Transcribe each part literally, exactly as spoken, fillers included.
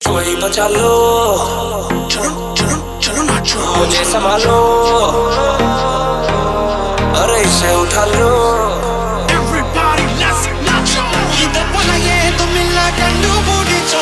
कोई बचा लो, चलो चलो चलो नाचो, मुझे संभालो, अरे इसे उठा लो। Everybody let's nacho. Iba pala ye to mila kandu budi cho.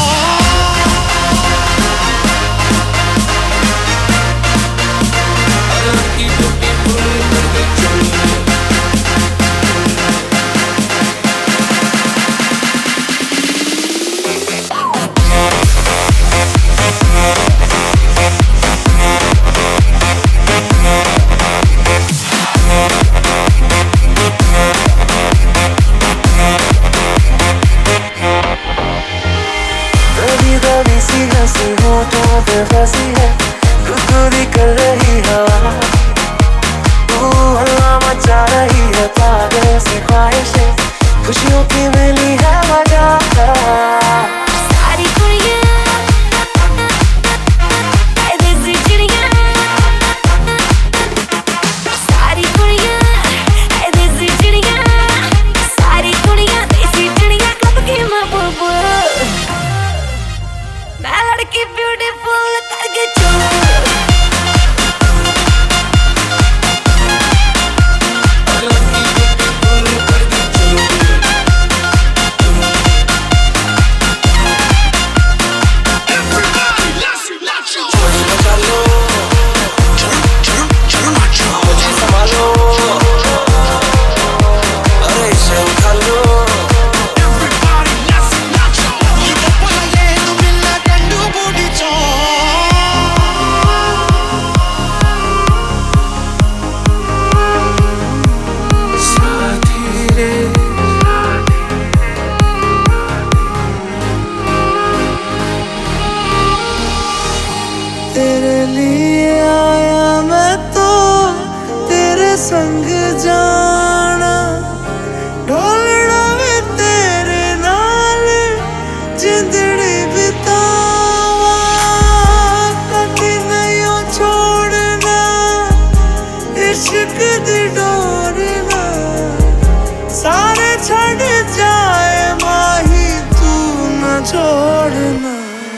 हंसी होठों पे फंसी है, खुदकुदी कर रही हवा, तू हल्ला मचा रही है, पागल सी ख्वाहिशें, खुशियों की मिली है वजह। सारी कुड़ियां ऐ देसी चिड़ियां, सारी कुड़ियां ऐ देसी चिड़ियां, सारी कुड़ियां देसी चिड़ियां क्लब की महबूब, मैं लड़की ब्यूटीफुल करके चूर। तेरे लिए आया मैं तो तेरे संग जाना, ढोलना भी तेरे नाल जिंदड़ी बितावा, कभी नहीं छोड़ना इश्क दी डोरना, सारे छड़ जाए माही तू न छोड़ना।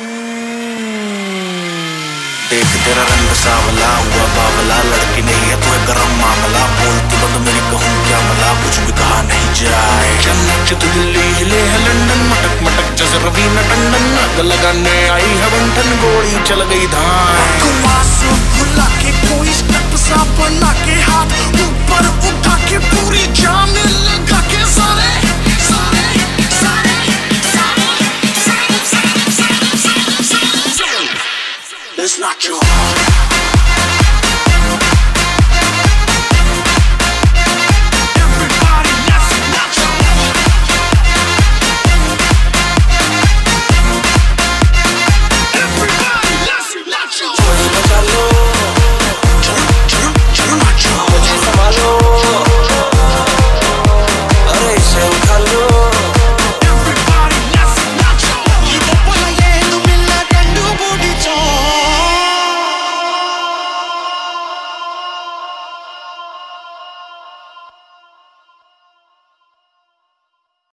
देख तेरा रंग सावला हुआ बावला, लड़की नहीं है तू है गरम मामला, बोलती बंद मेरी कहूँ क्या मला, कुछ भी कहा नहीं जाए। जन्नत तो दिल्ली हिले है लंदन, मटक मटक जैसे रवीना टंडन, आग लगाने आई है बंधन, गोली चल गई धान। गुलासू भुला के कोई स्टेप सा बना के हाथ ऊपर उठा के पूरी जान लगा के सारे